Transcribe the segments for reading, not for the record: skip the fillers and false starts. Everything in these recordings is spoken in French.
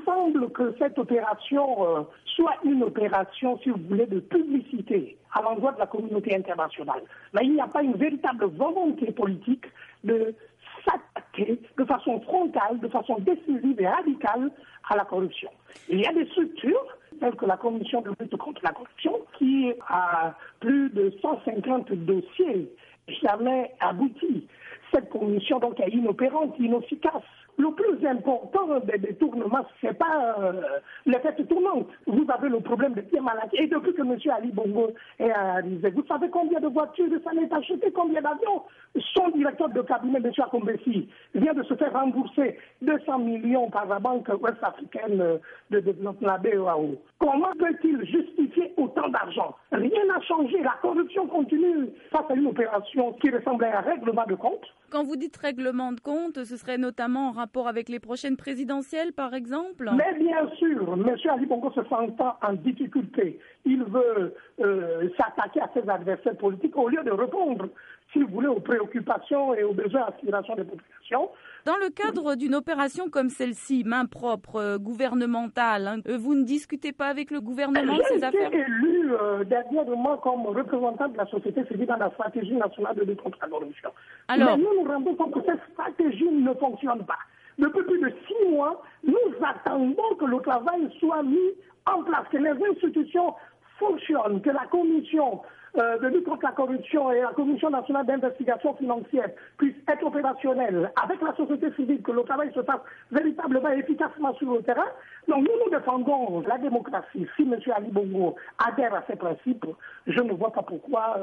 semble que cette opération soit une opération, si vous voulez, de publicité à l'endroit de la communauté internationale. Mais il n'y a pas une véritable volonté politique de s'attaquer de façon frontale, de façon décisive et radicale à la corruption. Il y a des structures, telles que la Commission de lutte contre la corruption, qui a plus de 150 dossiers jamais aboutis. Cette commission donc est inopérante, inefficace. Le plus important des détournements, ce n'est pas l'effet tournante. Vous avez le problème de Pierre Malaki. Et depuis que M. Ali Bongo est arrivé, vous savez combien de voitures de s'en est acheté, combien d'avions? Son directeur de cabinet, M. Akombesi, vient de se faire rembourser 200 millions par la Banque ouest-africaine de développement, la BEAO. Comment peut-il justifier autant d'argent? Rien n'a changé. La corruption continue face à une opération qui ressemblait à un règlement de compte. Quand vous dites règlement de compte, ce serait notamment en rapport avec les prochaines présidentielles, par exemple? Mais bien sûr, M. Ali Bongo se sentant en difficulté, il veut s'attaquer à ses adversaires politiques au lieu de répondre, si vous voulez, aux préoccupations et aux besoins et aspirations des populations. Dans le cadre d'une opération comme celle-ci, main propre, gouvernementale, vous ne discutez pas avec le gouvernement de ces affaires? J'ai été élu dernièrement comme représentant de la société civile dans la stratégie nationale de lutte contre la corruption. Alors, mais nous nous rendons compte que cette stratégie ne fonctionne pas. Depuis plus de 6 mois, nous attendons que le travail soit mis en place, que les institutions fonctionnent, que la commission de lutte contre la corruption et la Commission nationale d'investigation financière puissent être opérationnelles avec la société civile, que le travail se fasse véritablement efficacement sur le terrain. Donc nous défendons la démocratie. Si M. Ali Bongo adhère à ces principes, je ne vois pas pourquoi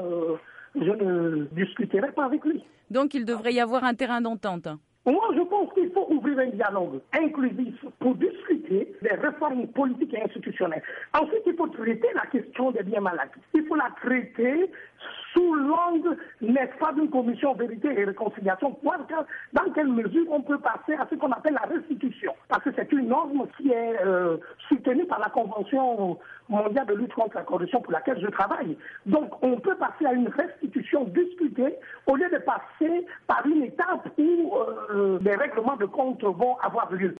je ne discuterai pas avec lui. Donc il devrait y avoir un terrain d'entente. Moi, je pense qu'il faut ouvrir un dialogue inclusif pour discuter des réformes politiques et institutionnelles. Ensuite, il faut traiter la question des biens mal acquis. Il faut la traiter sous l'angle, n'est-ce pas, d'une commission vérité et réconciliation, voir dans quelle mesure on peut passer à ce qu'on appelle la restitution. Parce que c'est une norme qui est soutenue par la Convention mondiale de lutte contre la corruption pour laquelle je travaille. Donc, on peut passer à une restitution discutée au lieu de passer par une étape où des règlements de compte vont avoir lieu.